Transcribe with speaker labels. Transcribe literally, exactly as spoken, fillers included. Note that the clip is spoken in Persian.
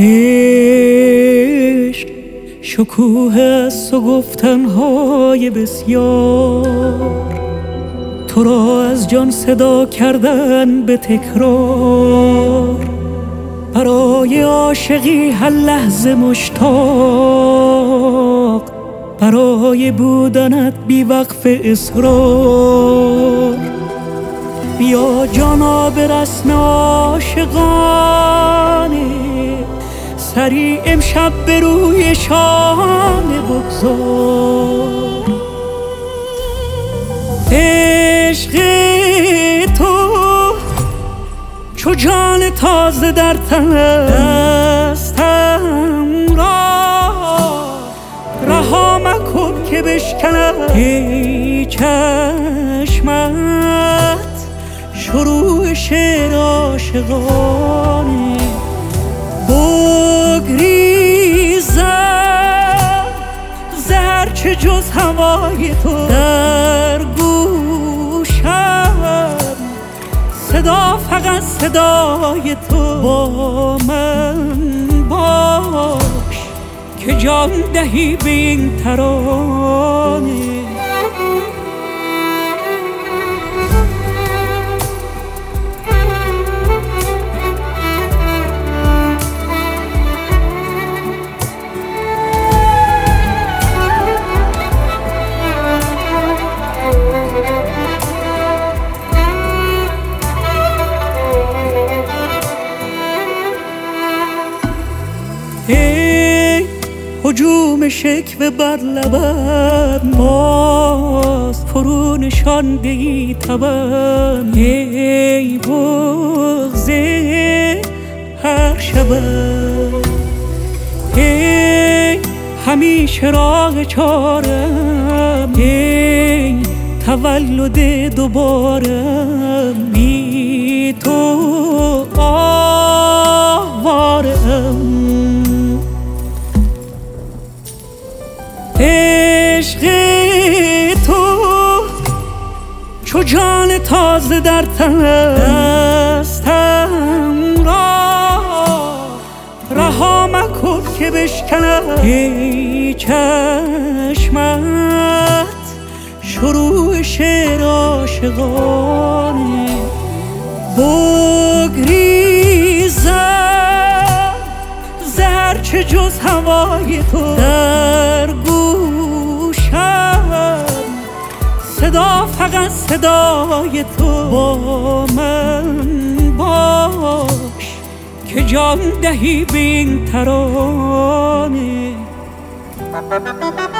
Speaker 1: عشق شکوه است و گفتنهای بسیار، تو را از جان صدا کردن به تکرار. برای عاشقی هر لحظه مشتاق، برای بودنت بی وقف اصرار. بیا جانا به رسم عاشقانه، سری امشب به روی شانه بگذار. عشق تو چو جان تازه در تن، دستم را رها مکن که بشکنم. ای چشمت شروع شعر عاشقانه، بگریزم زهر چه جز هوای تو. در گوشم صدا فقط صدای تو. با من باش که جان دهی به این ترانه. ای هجوم شکوه بر لبم، باز فرو نشانده ای تبم. ای بغض هر شبم، ای همیشه راه چارم. ای تولد دوبارم، بی تو آوارم. عشق تو چو جان تازه در تن، دستم را رها مکن که بشکنم. ای چشمت شروع شعر عاشقانه، بگریزم زهر چه جز هوای تو. در گوشم صدا فقط صدای تو. با من باش که جان دهی به این ترانه.